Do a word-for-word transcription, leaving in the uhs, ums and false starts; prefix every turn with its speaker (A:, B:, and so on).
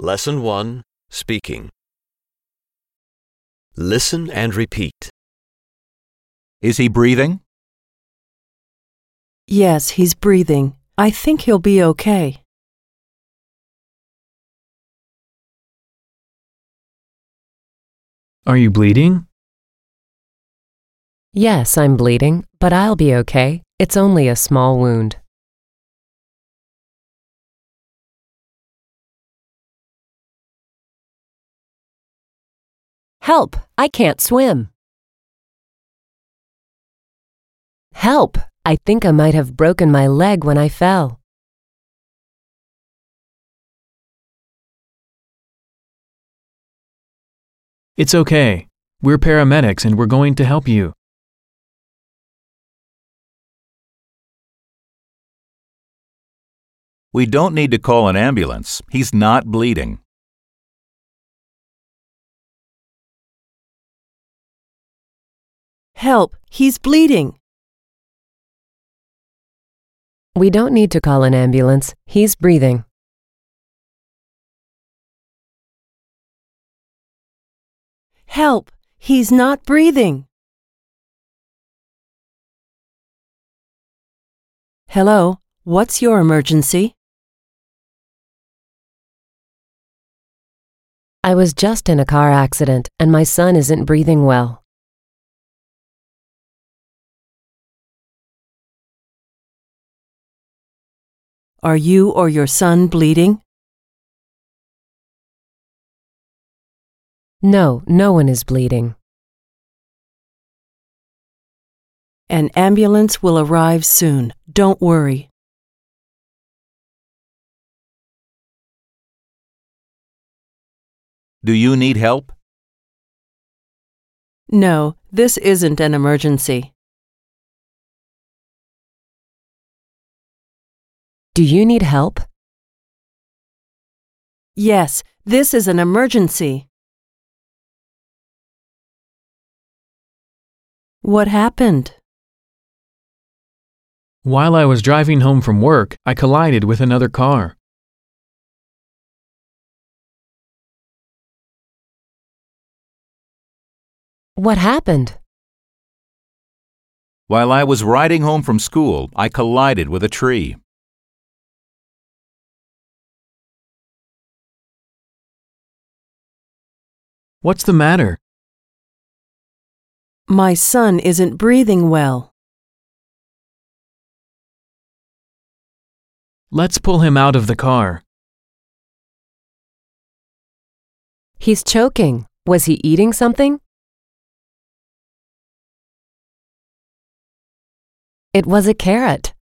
A: Lesson one, Speaking. Listen and repeat.
B: Is he breathing?
C: Yes, he's breathing. I think he'll be okay.
D: Are you bleeding?
E: Yes, I'm bleeding, but I'll be okay. It's only a small wound. Help! I can't swim. Help! I think I might have broken my leg when I fell.
D: It's okay. We're paramedics and we're going to help you.
B: We don't need to call an ambulance. He's not bleeding.
C: Help! He's bleeding.
E: We don't need to call an ambulance. He's breathing.
C: Help! He's not breathing. Hello, what's your emergency?
E: I was just in a car accident and my son isn't breathing well.
C: Are you or your son bleeding?
E: No, no one is bleeding.
C: An ambulance will arrive soon. Don't worry.
B: Do you need help?
C: No, this isn't an emergency.
E: Do you need help?
C: Yes, this is an emergency. What happened?
D: While I was driving home from work, I collided with another car.
E: What happened?
B: While I was riding home from school, I collided with a tree.
D: What's the matter?
C: My son isn't breathing well.
D: Let's pull him out of the car.
E: He's choking. Was he eating something? It was a carrot.